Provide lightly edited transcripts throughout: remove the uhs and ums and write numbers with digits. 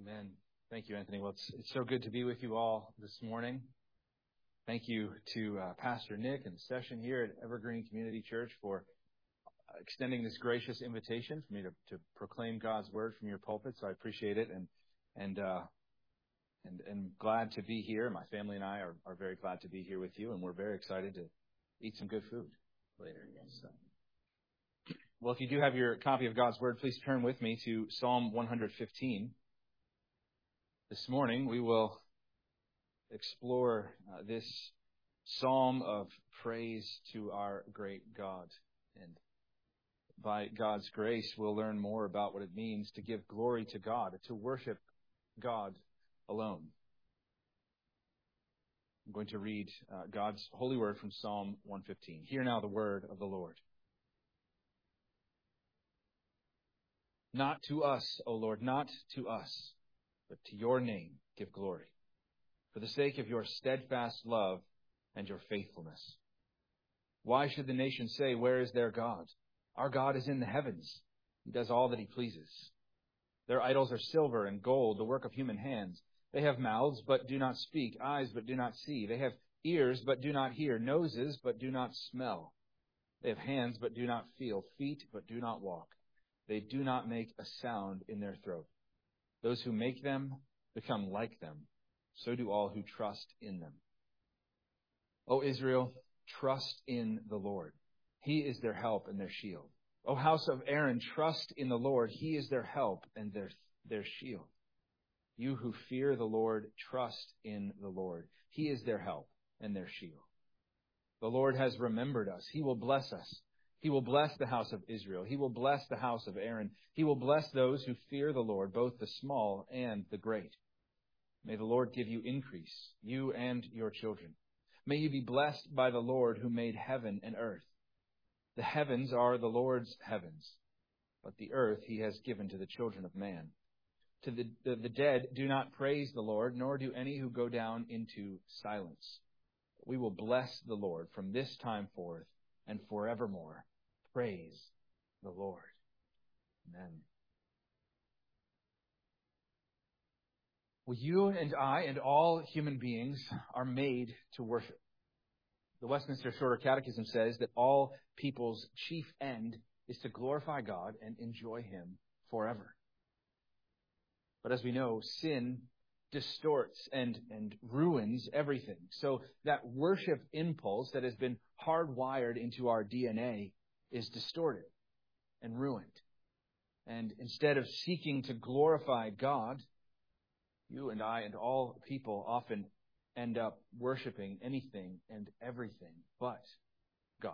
Amen. Thank you, Anthony. Well, it's so good to be with you all this morning. Thank you to Pastor Nick and the session here at Evergreen Community Church for extending this gracious invitation for me to proclaim God's word from your pulpit. So I appreciate it and glad to be here. My family and I are very glad to be here with you, and we're very excited to eat some good food later. So. Well, if you do have your copy of God's word, please turn with me to Psalm 115. This morning, we will explore this psalm of praise to our great God. And by God's grace, we'll learn more about what it means to give glory to God, to worship God alone. I'm going to read God's holy word from Psalm 115. Hear now the word of the Lord. Not to us, O Lord, not to us, but to your name give glory, for the sake of your steadfast love and your faithfulness. Why should the nations say, where is their God? Our God is in the heavens. He does all that he pleases. Their idols are silver and gold, the work of human hands. They have mouths, but do not speak, eyes, but do not see. They have ears, but do not hear, noses, but do not smell. They have hands, but do not feel, feet, but do not walk. They do not make a sound in their throat. Those who make them become like them. So do all who trust in them. O Israel, trust in the Lord. He is their help and their shield. O house of Aaron, trust in the Lord. He is their help and their shield. You who fear the Lord, trust in the Lord. He is their help and their shield. The Lord has remembered us. He will bless us. He will bless the house of Israel. He will bless the house of Aaron. He will bless those who fear the Lord, both the small and the great. May the Lord give you increase, you and your children. May you be blessed by the Lord who made heaven and earth. The heavens are the Lord's heavens, but the earth he has given to the children of man. To the dead do not praise the Lord, nor do any who go down into silence. We will bless the Lord from this time forth and forevermore. Praise the Lord. Amen. Well, you and I and all human beings are made to worship. The Westminster Shorter Catechism says that all people's chief end is to glorify God and enjoy him forever. But as we know, sin distorts and ruins everything. So that worship impulse that has been hardwired into our DNA is distorted and ruined. And instead of seeking to glorify God, you and I and all people often end up worshiping anything and everything but God.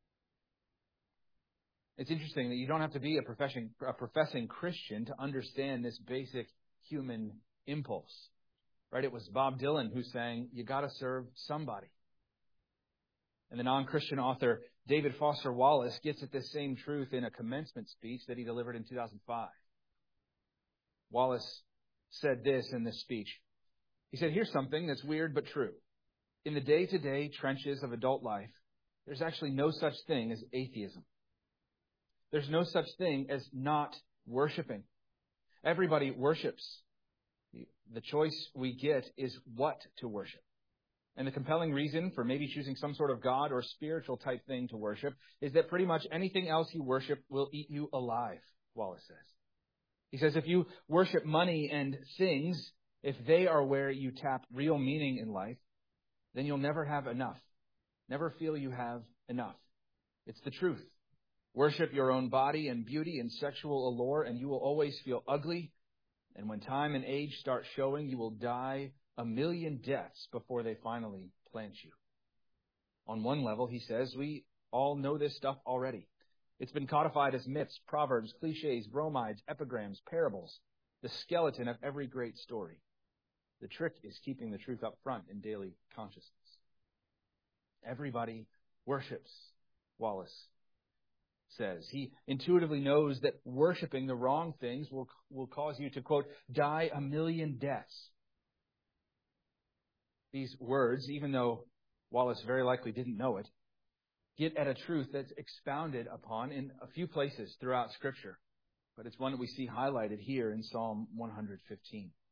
It's interesting that you don't have to be a professing Christian to understand this basic human impulse, right? It was Bob Dylan who sang, "You gotta serve somebody." And the non-Christian author David Foster Wallace gets at this same truth in a commencement speech that he delivered in 2005. Wallace said this in this speech. He said, "Here's something that's weird but true. In the day-to-day trenches of adult life, there's actually no such thing as atheism. There's no such thing as not worshiping. Everybody worships. The choice we get is what to worship. And the compelling reason for maybe choosing some sort of God or spiritual type thing to worship is that pretty much anything else you worship will eat you alive," Wallace says. He says, if you worship money and things, if they are where you tap real meaning in life, then you'll never have enough. Never feel you have enough. It's the truth. Worship your own body and beauty and sexual allure, and you will always feel ugly. And when time and age start showing, you will die a million deaths before they finally plant you. On one level, he says, we all know this stuff already. It's been codified as myths, proverbs, cliches, bromides, epigrams, parables, the skeleton of every great story. The trick is keeping the truth up front in daily consciousness. Everybody worships, Wallace says. He intuitively knows that worshiping the wrong things will cause you to, quote, die a million deaths. These words, even though Wallace very likely didn't know it, get at a truth that's expounded upon in a few places throughout Scripture. But it's one that we see highlighted here in Psalm 115.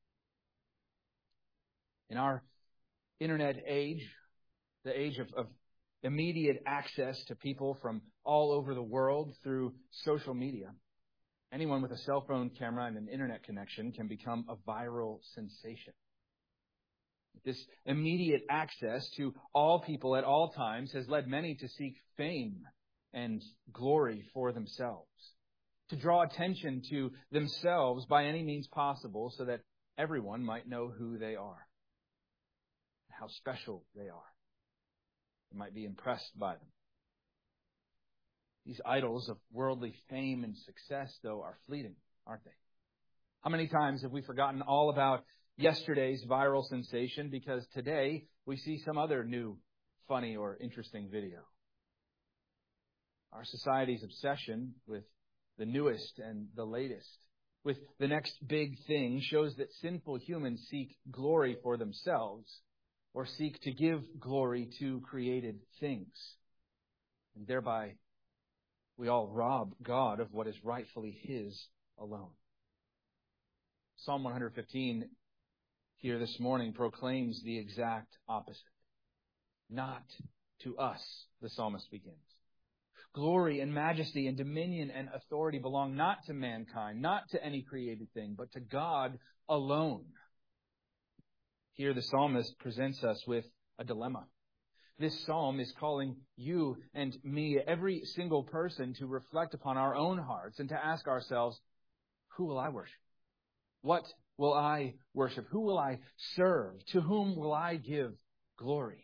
In our internet age, the age of immediate access to people from all over the world through social media, anyone with a cell phone camera and an internet connection can become a viral sensation. This immediate access to all people at all times has led many to seek fame and glory for themselves, to draw attention to themselves by any means possible so that everyone might know who they are, how special they are. They might be impressed by them. These idols of worldly fame and success, though, are fleeting, aren't they? How many times have we forgotten all about yesterday's viral sensation because today we see some other new, funny, or interesting video? Our society's obsession with the newest and the latest, with the next big thing, shows that sinful humans seek glory for themselves or seek to give glory to created things. And thereby, we all rob God of what is rightfully His alone. Psalm 115 here this morning proclaims the exact opposite. Not to us, the psalmist begins. Glory and majesty and dominion and authority belong not to mankind, not to any created thing, but to God alone. Here the psalmist presents us with a dilemma. This psalm is calling you and me, every single person, to reflect upon our own hearts and to ask ourselves, who will I worship? What will I worship? Who will I serve? To whom will I give glory?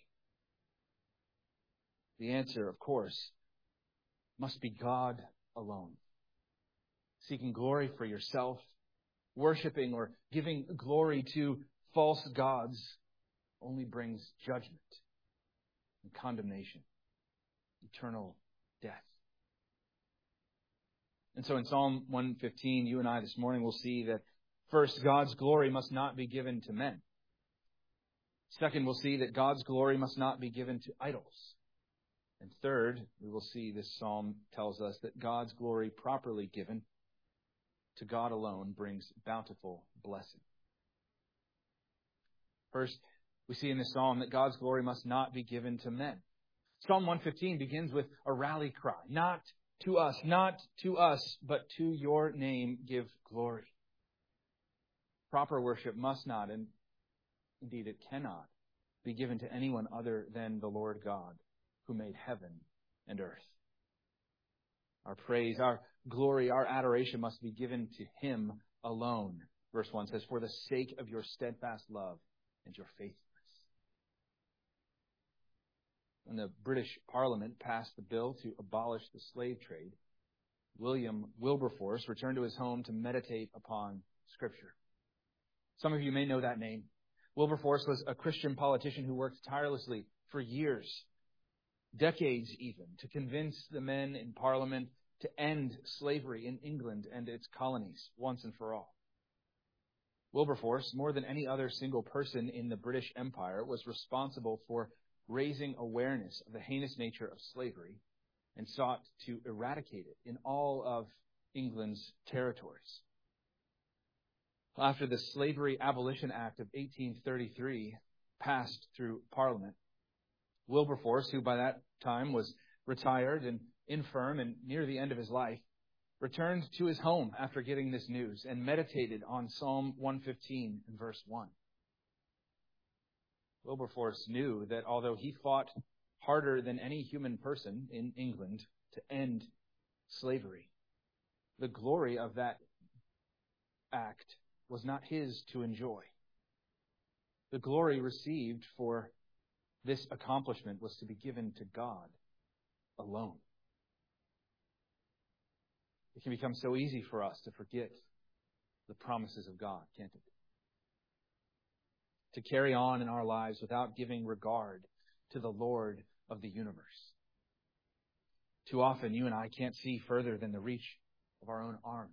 The answer, of course, must be God alone. Seeking glory for yourself, worshiping or giving glory to false gods only brings judgment and condemnation, eternal death. And so in Psalm 115, you and I this morning will see that first, God's glory must not be given to men. Second, we'll see that God's glory must not be given to idols. And third, we will see this psalm tells us that God's glory properly given to God alone brings bountiful blessing. First, we see in this psalm that God's glory must not be given to men. Psalm 115 begins with a rally cry. Not to us, but to your name give glory. Proper worship must not, and indeed it cannot, be given to anyone other than the Lord God, who made heaven and earth. Our praise, our glory, our adoration must be given to Him alone. Verse 1 says, for the sake of your steadfast love and your faithfulness. When the British Parliament passed the bill to abolish the slave trade, William Wilberforce returned to his home to meditate upon Scripture. Some of you may know that name. Wilberforce was a Christian politician who worked tirelessly for years, decades even, to convince the men in Parliament to end slavery in England and its colonies once and for all. Wilberforce, more than any other single person in the British Empire, was responsible for raising awareness of the heinous nature of slavery and sought to eradicate it in all of England's territories. After the Slavery Abolition Act of 1833 passed through Parliament, Wilberforce, who by that time was retired and infirm and near the end of his life, returned to his home after getting this news and meditated on Psalm 115 and verse 1. Wilberforce knew that although he fought harder than any human person in England to end slavery, the glory of that act was not his to enjoy. The glory received for this accomplishment was to be given to God alone. It can become so easy for us to forget the promises of God, can't it? To carry on in our lives without giving regard to the Lord of the universe. Too often, you and I can't see further than the reach of our own arms.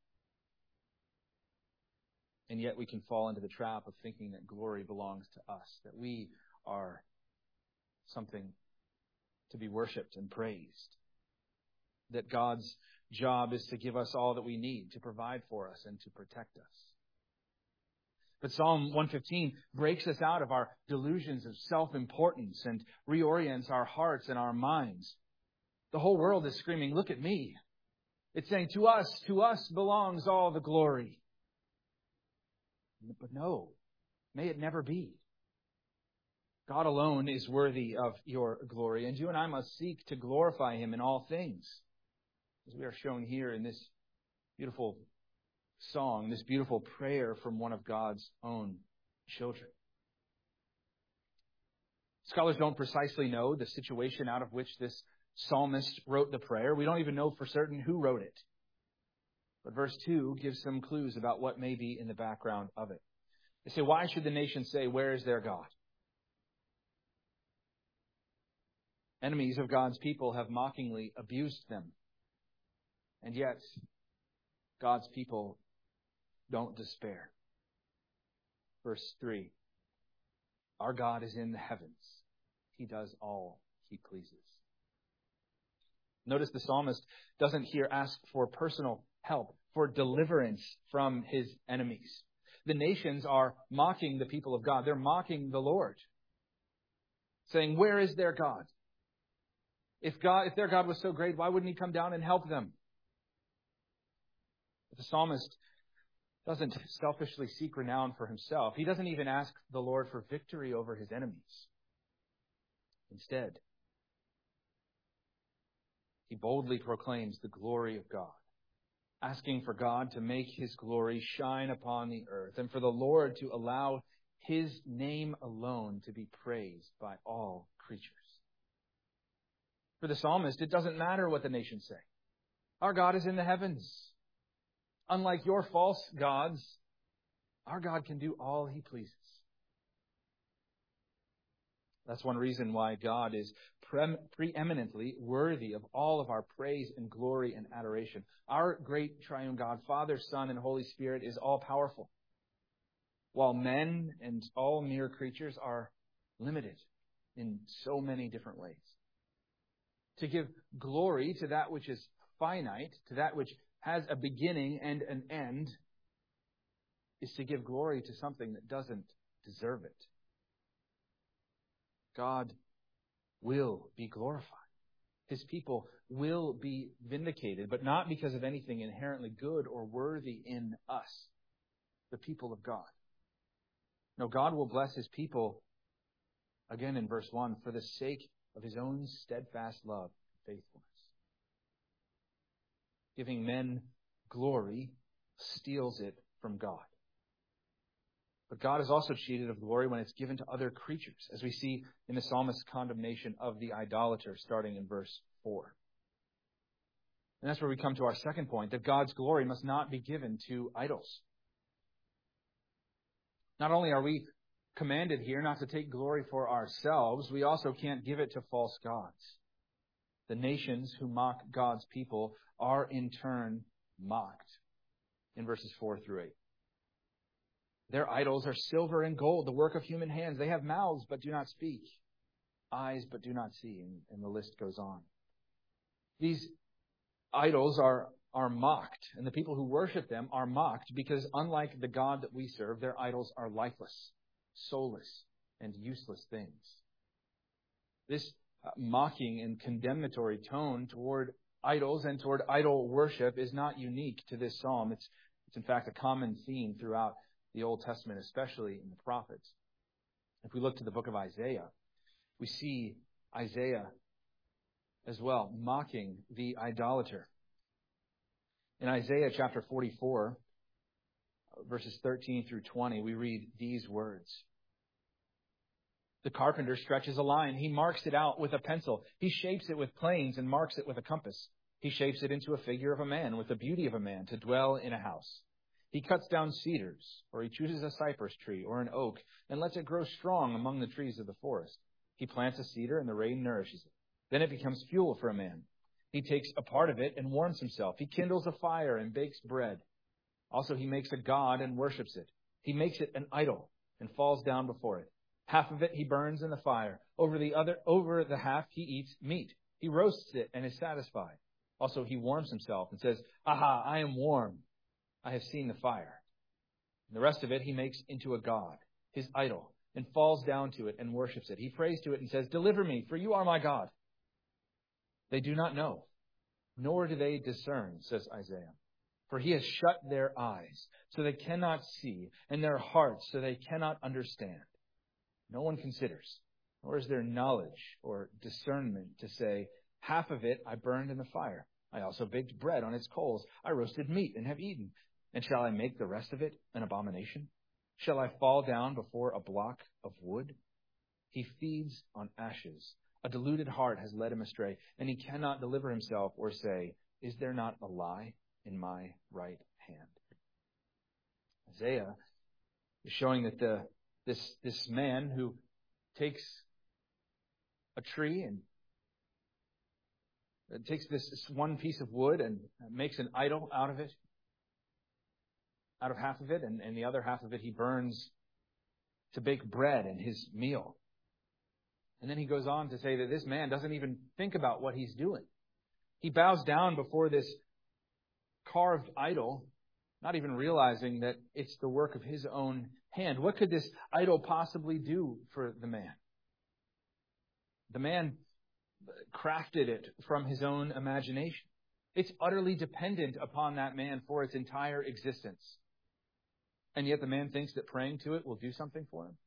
And yet we can fall into the trap of thinking that glory belongs to us, that we are something to be worshipped and praised, that God's job is to give us all that we need, to provide for us and to protect us. But Psalm 115 breaks us out of our delusions of self-importance and reorients our hearts and our minds. The whole world is screaming, "Look at me." It's saying, to us belongs all the glory. But no, may it never be. God alone is worthy of your glory, and you and I must seek to glorify Him in all things, as we are shown here in this beautiful song, this beautiful prayer from one of God's own children. Scholars don't precisely know the situation out of which this psalmist wrote the prayer. We don't even know for certain who wrote it. But verse 2 gives some clues about what may be in the background of it. They say, why should the nation say, "Where is their God?" Enemies of God's people have mockingly abused them. And yet, God's people don't despair. Verse 3, our God is in the heavens. He does all He pleases. Notice the psalmist doesn't here ask for personal help, for deliverance from his enemies. The nations are mocking the people of God. They're mocking the Lord, saying, "Where is their God? If their God was so great, why wouldn't He come down and help them?" But the psalmist doesn't selfishly seek renown for himself. He doesn't even ask the Lord for victory over his enemies. Instead, he boldly proclaims the glory of God, asking for God to make His glory shine upon the earth and for the Lord to allow His name alone to be praised by all creatures. For the psalmist, it doesn't matter what the nations say. Our God is in the heavens. Unlike your false gods, our God can do all He pleases. That's one reason why God is preeminently worthy of all of our praise and glory and adoration. Our great triune God, Father, Son, and Holy Spirit, is all-powerful, while men and all mere creatures are limited in so many different ways. To give glory to that which is finite, to that which has a beginning and an end, is to give glory to something that doesn't deserve it. God will be glorified. His people will be vindicated, but not because of anything inherently good or worthy in us, the people of God. No, God will bless His people, again in verse 1, for the sake of His own steadfast love and faithfulness. Giving men glory steals it from God. But God is also cheated of glory when it's given to other creatures, as we see in the psalmist's condemnation of the idolater, starting in verse 4. And that's where we come to our second point, that God's glory must not be given to idols. Not only are we commanded here not to take glory for ourselves, we also can't give it to false gods. The nations who mock God's people are in turn mocked in verses 4 through 8. Their idols are silver and gold, the work of human hands. They have mouths but do not speak, eyes but do not see, and the list goes on. These idols are mocked, and the people who worship them are mocked because, unlike the God that we serve, their idols are lifeless, soulless, and useless things. This mocking and condemnatory tone toward idols and toward idol worship is not unique to this psalm. It's in fact a common theme throughout the Old Testament, especially in the prophets. If we look to the book of Isaiah, we see Isaiah as well mocking the idolater. In Isaiah chapter 44, verses 13 through 20, we read these words. The carpenter stretches a line. He marks it out with a pencil. He shapes it with planes and marks it with a compass. He shapes it into a figure of a man with the beauty of a man to dwell in a house. He cuts down cedars, or he chooses a cypress tree or an oak and lets it grow strong among the trees of the forest. He plants a cedar and the rain nourishes it. Then it becomes fuel for a man. He takes a part of it and warms himself. He kindles a fire and bakes bread. Also, he makes a god and worships it. He makes it an idol and falls down before it. Half of it he burns in the fire. Over the half he eats meat. He roasts it and is satisfied. Also, he warms himself and says, "Aha, I am warm. I have seen the fire." And the rest of it he makes into a god, his idol, and falls down to it and worships it. He prays to it and says, "Deliver me, for you are my God." They do not know, nor do they discern, says Isaiah. For he has shut their eyes, so they cannot see, and their hearts, so they cannot understand. No one considers, nor is there knowledge or discernment to say, "Half of it I burned in the fire. I also baked bread on its coals. I roasted meat and have eaten. And shall I make the rest of it an abomination? Shall I fall down before a block of wood?" He feeds on ashes. A deluded heart has led him astray, and he cannot deliver himself or say, "Is there not a lie in my right hand?" Isaiah is showing that this man who takes a tree and takes this one piece of wood and makes an idol out of it, out of half of it, and the other half of it he burns to bake bread in his meal. And then he goes on to say that this man doesn't even think about what he's doing. He bows down before this carved idol, not even realizing that it's the work of his own hand. What could this idol possibly do for the man? The man crafted it from his own imagination. It's utterly dependent upon that man for its entire existence. And yet the man thinks that praying to it will do something for him.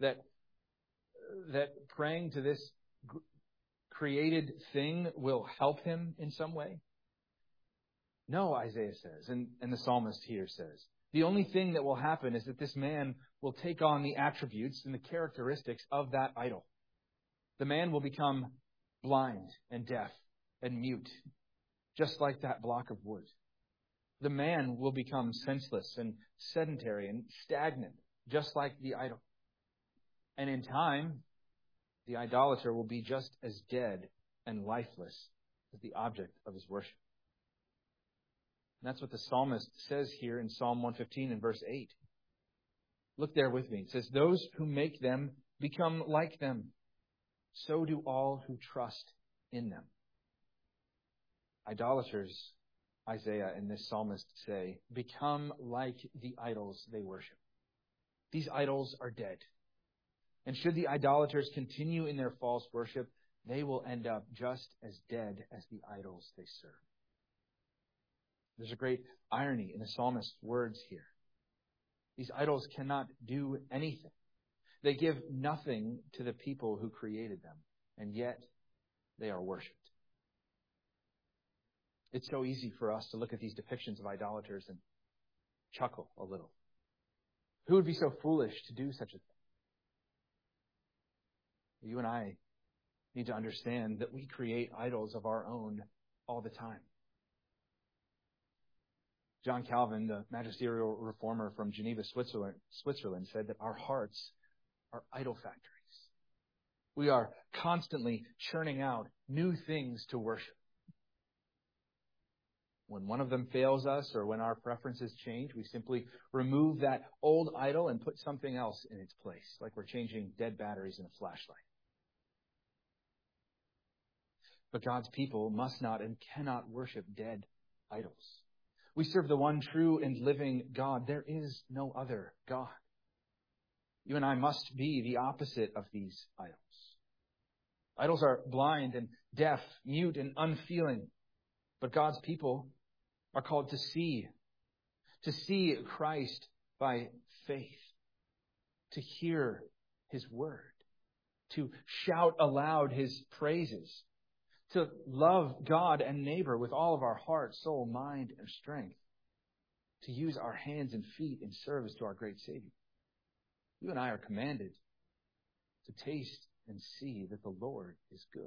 That praying to this created thing will help him in some way. No, Isaiah says, and the psalmist here says, the only thing that will happen is that this man will take on the attributes and the characteristics of that idol. The man will become blind and deaf and mute, just like that block of wood. The man will become senseless and sedentary and stagnant, just like the idol. And in time, the idolater will be just as dead and lifeless as the object of his worship. And that's what the psalmist says here in Psalm 115 and verse 8. Look there with me. It says, "Those who make them become like them. So do all who trust in them." Idolaters, Isaiah and this psalmist say, become like the idols they worship. These idols are dead. And should the idolaters continue in their false worship, they will end up just as dead as the idols they serve. There's a great irony in the psalmist's words here. These idols cannot do anything. They give nothing to the people who created them, and yet they are worshipped. It's so easy for us to look at these depictions of idolaters and chuckle a little. Who would be so foolish to do such a thing? You and I need to understand that we create idols of our own all the time. John Calvin, the magisterial reformer from Geneva, Switzerland, said that our hearts are idol factories. We are constantly churning out new things to worship. When one of them fails us or when our preferences change, we simply remove that old idol and put something else in its place, like we're changing dead batteries in a flashlight. But God's people must not and cannot worship dead idols. We serve the one true and living God. There is no other God. You and I must be the opposite of these idols. Idols are blind and deaf, mute and unfeeling. But God's people are called to see Christ by faith, to hear His word, to shout aloud His praises, to love God and neighbor with all of our heart, soul, mind, and strength, to use our hands and feet in service to our great Savior. You and I are commanded to taste and see that the Lord is good.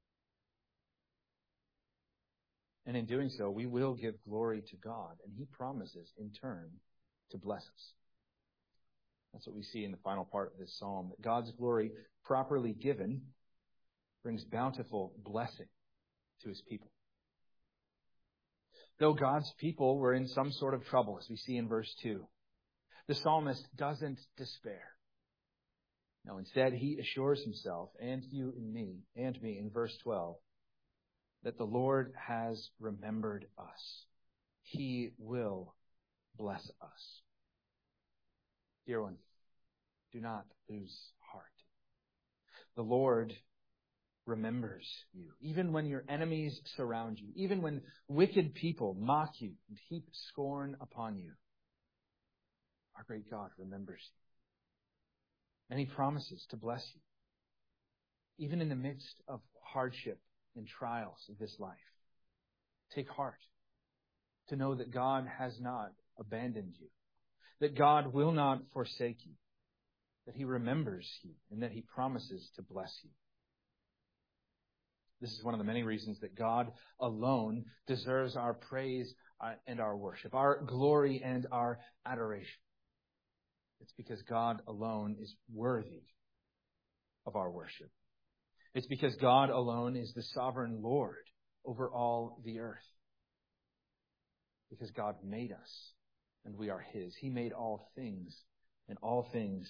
And in doing so, we will give glory to God, and He promises, in turn, to bless us. That's what we see in the final part of this psalm, that God's glory, properly given, brings bountiful blessing to His people. Though God's people were in some sort of trouble, as we see in verse 2, the psalmist doesn't despair. No, instead, he assures himself, and you and me, in verse 12, that the Lord has remembered us. He will bless us. Dear one, do not lose heart. The Lord remembers you. Even when your enemies surround you, even when wicked people mock you and heap scorn upon you, our great God remembers you. And He promises to bless you, even in the midst of hardship and trials of this life. Take heart to know that God has not abandoned you, that God will not forsake you, that He remembers you, and that He promises to bless you. This is one of the many reasons that God alone deserves our praise and our worship, our glory and our adoration. It's because God alone is worthy of our worship. It's because God alone is the sovereign Lord over all the earth. Because God made us and we are His. He made all things, and all things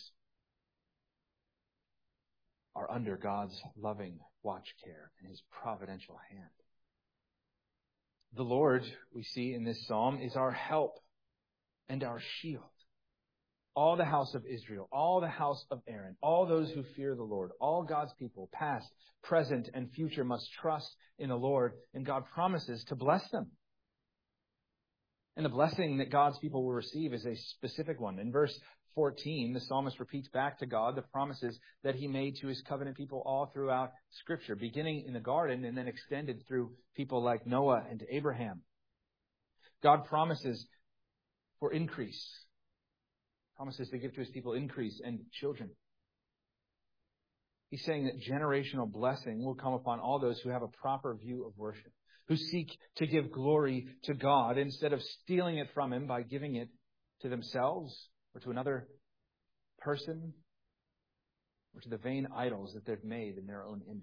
are under God's loving watch care and His providential hand. The Lord, we see in this psalm, is our help and our shield. All the house of Israel, all the house of Aaron, all those who fear the Lord, all God's people, past, present, and future, must trust in the Lord, and God promises to bless them. And the blessing that God's people will receive is a specific one. In verse 14, the psalmist repeats back to God the promises that He made to His covenant people all throughout Scripture, beginning in the garden and then extended through people like Noah and Abraham. God promises for increase, promises to give to His people increase and children. He's saying that generational blessing will come upon all those who have a proper view of worship, who seek to give glory to God instead of stealing it from Him by giving it to themselves or to another person or to the vain idols that they've made in their own image.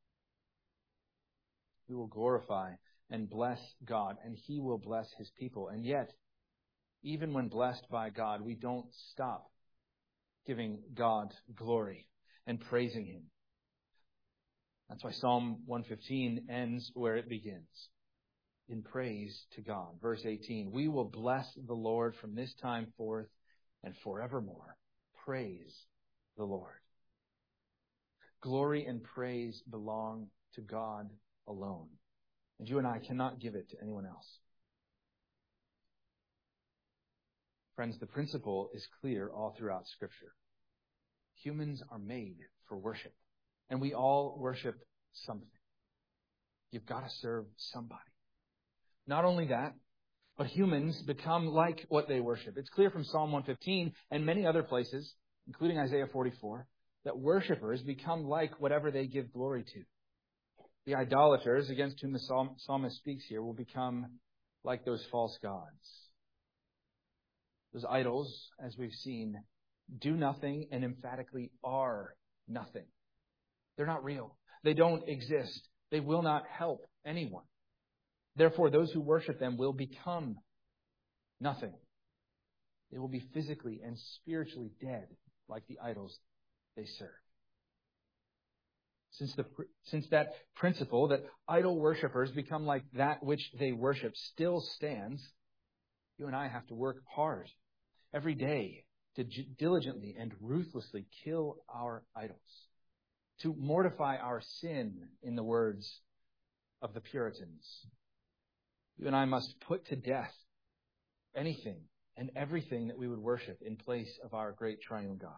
We will glorify and bless God, and He will bless His people. And yet, even when blessed by God, we don't stop giving God glory and praising Him. That's why Psalm 115 ends where it begins, in praise to God. Verse 18, we will bless the Lord from this time forth and forevermore. Praise the Lord. Glory and praise belong to God alone. And you and I cannot give it to anyone else. Friends, the principle is clear all throughout Scripture. Humans are made for worship, and we all worship something. You've got to serve somebody. Not only that, but humans become like what they worship. It's clear from Psalm 115 and many other places, including Isaiah 44, that worshipers become like whatever they give glory to. The idolaters against whom the psalmist speaks here will become like those false gods. Those idols, as we've seen, do nothing and emphatically are nothing. They're not real. They don't exist. They will not help anyone. Therefore, those who worship them will become nothing. They will be physically and spiritually dead like the idols they serve. Since that principle that idol worshipers become like that which they worship still stands, you and I have to work hard every day to diligently and ruthlessly kill our idols, to mortify our sin, in the words of the Puritans. You and I must put to death anything and everything that we would worship in place of our great triune God.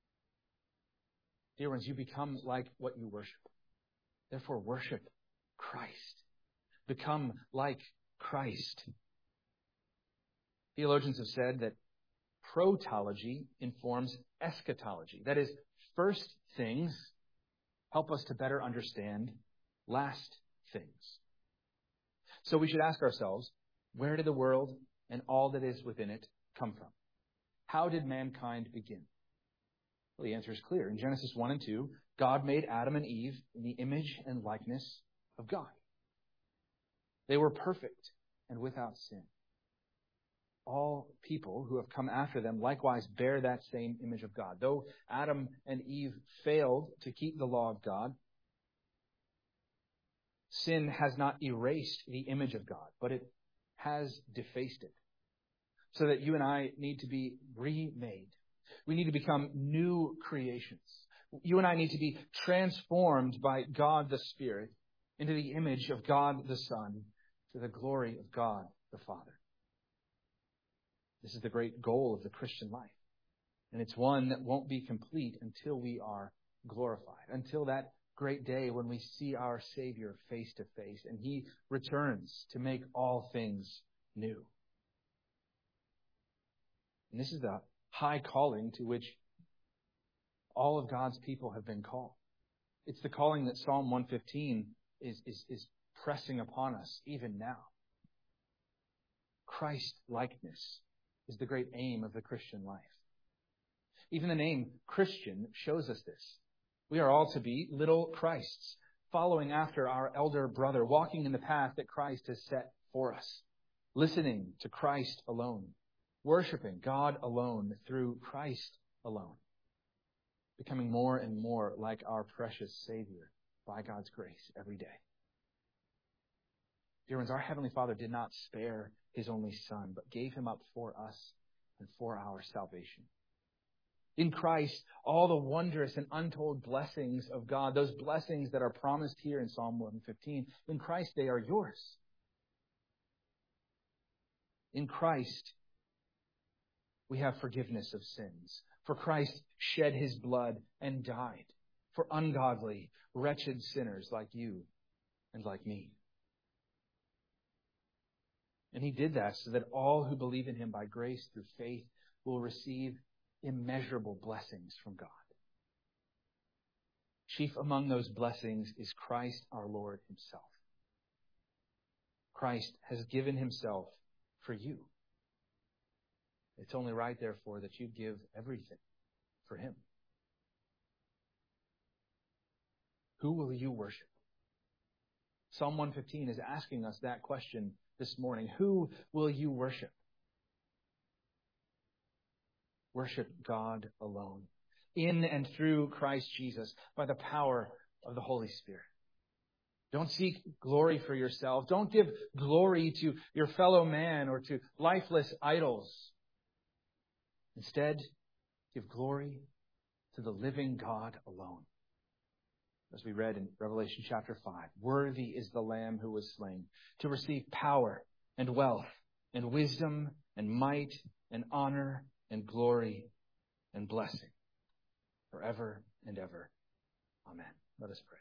Dear ones, you become like what you worship. Therefore, worship Christ. Become like Christ. Theologians have said that protology informs eschatology. That is, first things help us to better understand last things. So we should ask ourselves, where did the world and all that is within it come from? How did mankind begin? Well, the answer is clear. In Genesis 1 and 2, God made Adam and Eve in the image and likeness of God. They were perfect and without sin. All people who have come after them likewise bear that same image of God. Though Adam and Eve failed to keep the law of God, sin has not erased the image of God, but it has defaced it. So that you and I need to be remade, We need to become new creations. You and I need to be transformed by God the Spirit into the image of God the Son, to the glory of God the Father. This is the great goal of the Christian life. And it's one that won't be complete until we are glorified, until that great day when we see our Savior face to face and He returns to make all things new. And this is the high calling to which all of God's people have been called. It's the calling that Psalm 115 is pressing upon us even now. Christ-likeness is the great aim of the Christian life. Even the name Christian shows us this. We are all to be little Christs, following after our elder brother, walking in the path that Christ has set for us, listening to Christ alone, worshiping God alone through Christ alone, becoming more and more like our precious Savior by God's grace every day. Dear ones, our Heavenly Father did not spare His only Son, but gave Him up for us and for our salvation. In Christ, all the wondrous and untold blessings of God, those blessings that are promised here in Psalm 115, in Christ they are yours. In Christ, we have forgiveness of sins. For Christ shed His blood and died for ungodly, wretched sinners like you and like me. And He did that so that all who believe in Him by grace through faith will receive immeasurable blessings from God. Chief among those blessings is Christ our Lord Himself. Christ has given Himself for you. It's only right, therefore, that you give everything for Him. Who will you worship? Psalm 115 is asking us that question this morning. Who will you worship? Worship God alone, in and through Christ Jesus, by the power of the Holy Spirit. Don't seek glory for yourself. Don't give glory to your fellow man or to lifeless idols. Instead, give glory to the living God alone. As we read in Revelation chapter 5, worthy is the Lamb who was slain to receive power and wealth and wisdom and might and honor and glory and blessing forever and ever. Amen. Let us pray.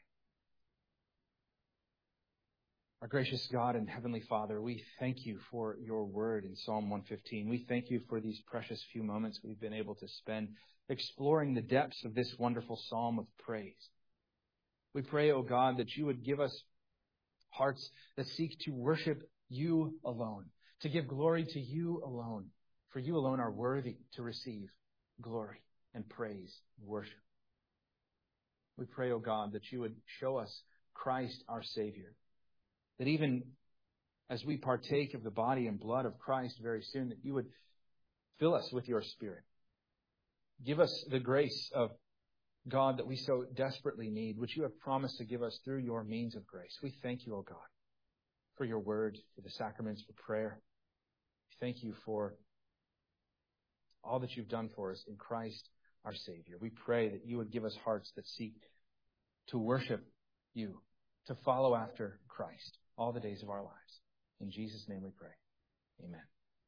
Our gracious God and Heavenly Father, we thank you for your word in Psalm 115. We thank you for these precious few moments we've been able to spend exploring the depths of this wonderful psalm of praise. We pray, O God, that you would give us hearts that seek to worship you alone, to give glory to you alone, for you alone are worthy to receive glory and praise and worship. We pray, O God, that you would show us Christ our Savior, that even as we partake of the body and blood of Christ very soon, that you would fill us with your Spirit. Give us the grace of God that we so desperately need, which you have promised to give us through your means of grace. We thank you, O God, for your word, for the sacraments, for prayer. We thank you for all that you've done for us in Christ our Savior. We pray that you would give us hearts that seek to worship you, to follow after Christ all the days of our lives. In Jesus' name we pray. Amen.